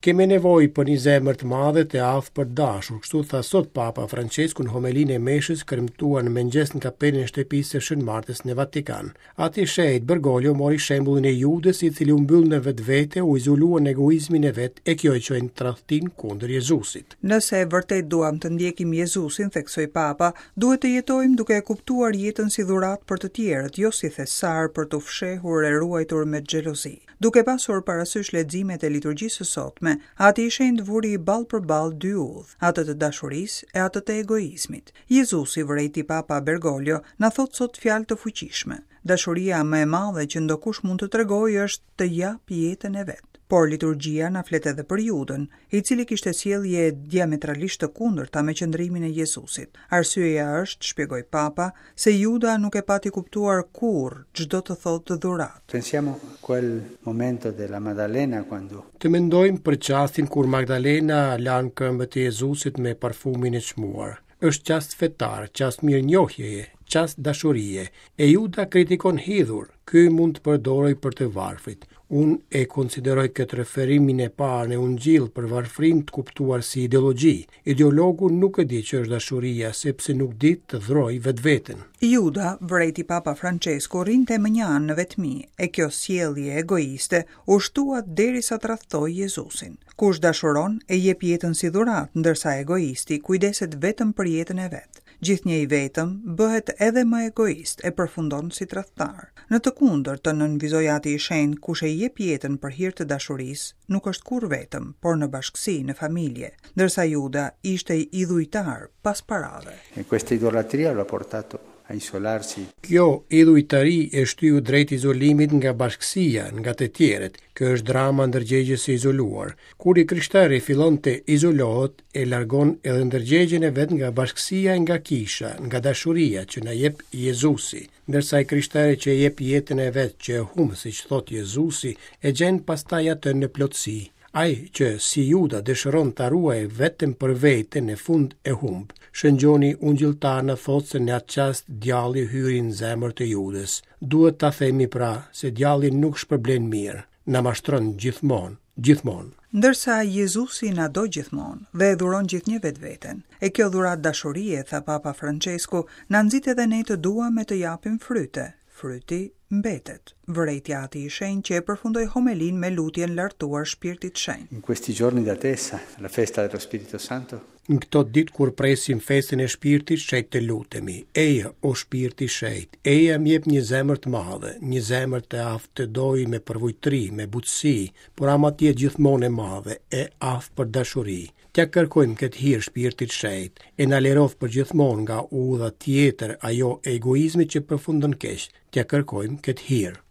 Kemi nevojë për një zemër të madhe të aftë për dashur, kështu tha sot Papa Francesku në homelinë e meshës kremtuar në mëngjes në kapelën e shtëpisë së Shën Martës në Vatikan. Ati shejt Bergoglio mori shembullin e Judes i cili u mbyll në vetvete, u izolua në egoizmin e vet e kjo e quajnë tradhtin kundër Jezusit. Nëse vërtet duam të ndjekim Jezusin, theksoi Papa, duhet të jetojmë duke e kuptuar jetën si dhuratë për të tjerët, jo si thesar për të fshehur e ruajtur me xhelozi. Duke pasur parasysh leximet e liturgjisë së sotme, ati i shenjtë vuri i ballë për ballë dy udhë, atë të dashurisë e atë të egoizmit. Jezusi, vërejti Papa Bergoglio, na thot sot fjalë të fuqishme. Dashuria më e madhe që ndokush mund të tregojë është të jap jetën e vet. Por liturgjia na flet edhe për Judën, i cili kishte sjellje diametralisht të kundërta me qëndrimin e Jezusit. Arsyeja është, shpjegoi Papa, se Juda nuk e pati kuptuar kurrë çdo të thotë dhuratë. Pensiamo quel momento della Maddalena quando Të mendojmë për qastin kur Magdalena lan këmbët e Jezusit me parfumin e çmuar. Është qast fetar, qast mirënjohjeje, qast dashurie, e Juda kritikon hidhur. Ky mund të përdorej për të varfrit. Unë e konsideroj këtë referimin e parë në Ungjil për varfrim të kuptuar si ideologji. Ideologu nuk e di që është dashuria, sepse nuk di të dhroj vetveten. Juda, vërejti Papa Francesku, rrinte më një anë në vetmi, e kjo sjellje egoiste u shtuat derisa të tradhtoi Jezusin. Kush dashuron e jep jetën si dhuratë, ndërsa egoisti kujdeset vetëm për jetën e vet. Gjithnjë i vetëm bëhet edhe më egoist e përfundon si tradhtar. Në të kundërt, nënvizoi ati i shenjtë, kush e jep jetën për hir të dashurisë, nuk është kur vetëm, por në bashkësi, në familje, ndërsa Juda ishte idhujtar pas parave. e questa idolatria lo ha portato a isolarsi. Kjo idhujtari e shtyu drejt izolimit nga bashkësia, nga të tjerët. Kjo është drama ndërgjegjës së izoluar. Kur i krishtari fillon të izolohet, e largon edhe ndërgjegjen e vet nga bashkësia e nga kisha, nga dashuria që na jep Jezusi. Ndërsa i krishtari që jep jetën e vet që e humb, siç thot Jezusi, e gjen pastaj atë në plotësi. Ai që si Juda dëshiron ta ruajë vetëm për veten në fund e humb. Shëngjoni ungjilltar në thotë se në atë qast djalli hyri në zemër të Judës. Duhet ta themi pra se djalli nuk shpërblen mirë, na mashtron gjithmonë. Ndërsa Jezusi na do gjithmonë dhe e dhuron gjithnjë vetveten. E kjo dhuratë dashurie, tha Papa Francesku, na nxit edhe ne të duam e të japim fryte. Fryti mbetet. Vërejti ati i shenjtë që e përfundoi homelin me lutjen lartuar Shpirtit Shenjtë. In questi giorni d'attesa, la festa dello Spirito Santo, Në këto ditë kur presim festën e Shpirtit Shenjtë të lutemi, eja o Shpirti Shenjtë, eja më jep një zemër të madhe, një zemër të aftë të dojë me përvojtëri, me butësi, por ama të jetë gjithmonë e madhe, e aftë për dashuri. T'ja kërkojmë këtë hir Shpirtit Shenjtë, e na lerof për gjithmonë nga udha tjetër ajo egoizmi që përfundon keq. T'ja kërkojmë këtë hir.